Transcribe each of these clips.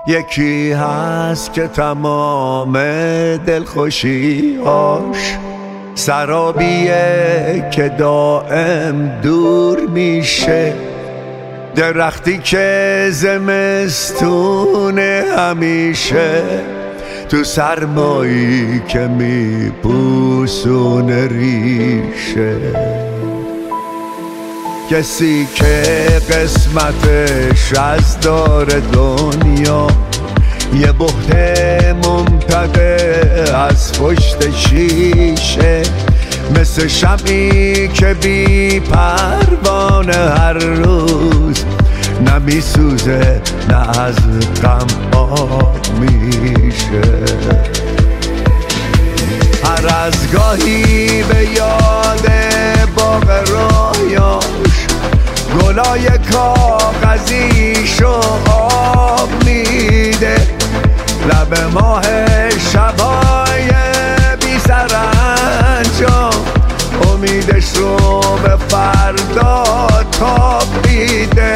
یکی هست که تمام دلخوشی‌هاش سرابیه که دائم دور میشه، درختی که زمستونه همیشه، تو سرمایی که میپوسونه ریشه. کسی که قسمتش از دار دنیا یه بهت ممتده از پشت شیشه، مثل شمعی که بی پروانه هر روز نمیسوزه نه از غم آب میشه. هر از گاهی به یاد باغ رویاش گلای کاغذیشو آب میده، لب ماه شبای بی سرانجام امیدش رو به فردا تاب میده.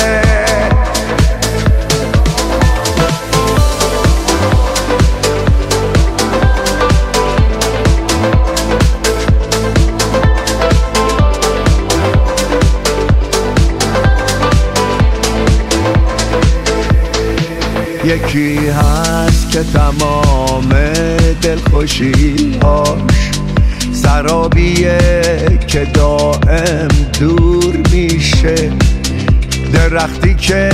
یکی هست که تمام دلخوشی‌هاش سرابیه که دائم دور میشه، درختی که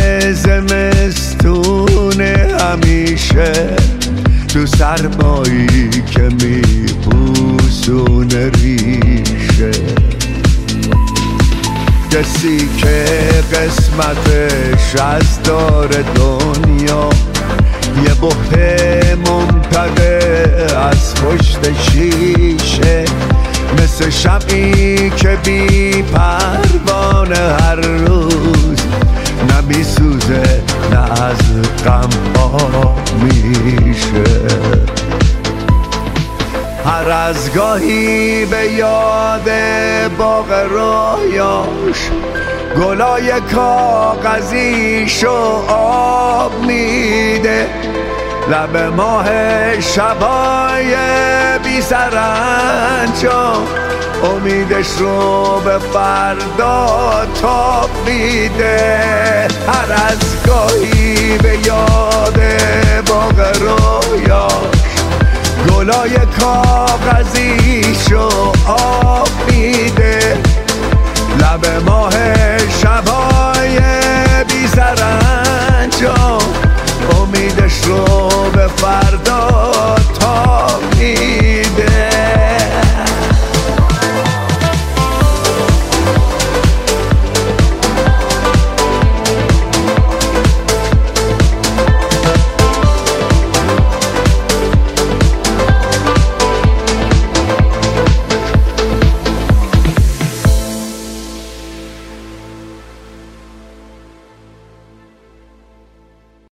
زمستونه همیشه، تو سرمایی که میپوسونه ریشه. کسی که قسمتش از دار دنیا یه بهت ممتده از پشت شیشه، مثل شمعی که بی پروانه هر روز نمیسوزه نه از غم آب میشه. هر از گاهی به یاد باغ رویاش گلای کاغذیشو آب میده، لب ماه شبای بی سرانجام امیدش رو به فردا تاب میده. هر از گاهی به یاد باغ رویاش گلای